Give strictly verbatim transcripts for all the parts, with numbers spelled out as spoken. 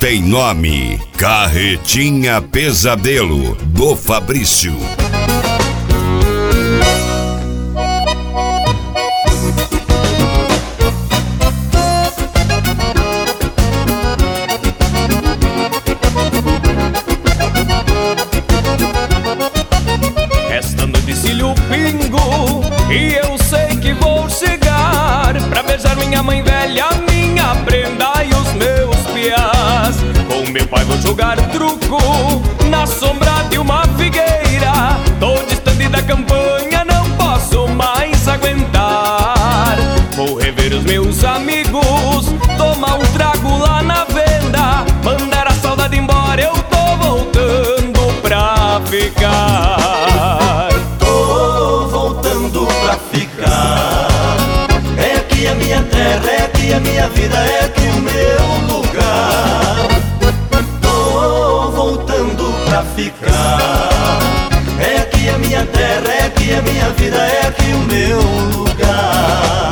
tem nome: Carretinha Pesadelo, do Fabrício. Esta noite cílio pingo e eu sei que vou chegar pra beijar minha mãe velha, minha prenda e os meus piás. Com meu pai vou jogar truco na sombra de uma figueira. Tô distante da campanha, não posso mais aguentar. Vou rever os meus amigos, tomar um trago lá na venda, mandar a saudade embora, eu tô voltando pra ficar. Tô voltando pra ficar. É aqui a minha terra, é aqui a minha vida, é aqui o meu lugar. Tô voltando pra ficar. É aqui a minha terra, é aqui a minha vida, é aqui o meu lugar.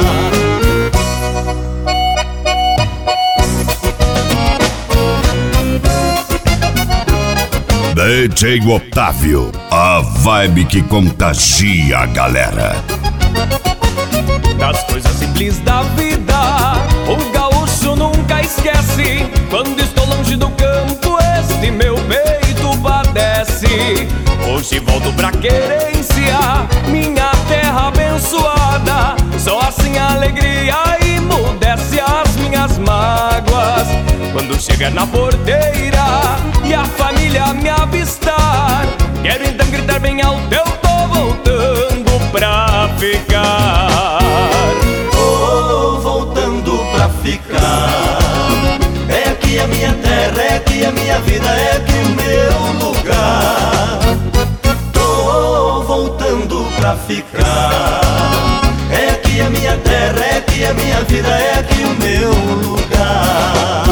D J Otávio, a vibe que contagia a galera. Das coisas simples da vida, o gaúcho nunca esquece. Quando estou longe do campo, este meu peito padece. Hoje volto pra querência, minha terra abençoada. Só assim a alegria emudece as minhas mágoas. Quando chegar na porteira e a família me avistar, quero então gritar bem alto: eu tô voltando pra ficar. Tô voltando pra ficar. É aqui a minha terra, é aqui a minha vida, é aqui o meu lugar. Tô voltando pra ficar. É aqui a minha terra, é aqui a minha vida, é aqui o meu lugar.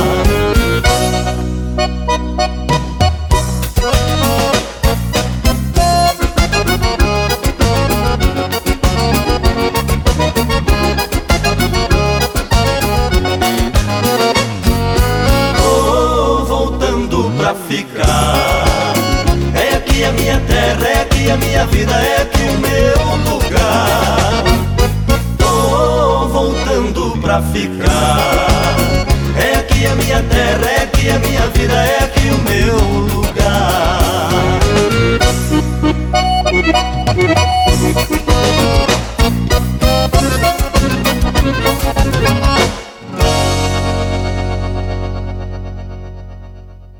Tô voltando pra ficar. É aqui a minha terra, é aqui a minha vida, é aqui o meu lugar. Tô voltando pra ficar. É aqui a minha terra, é aqui a minha vida, é aqui o meu lugar.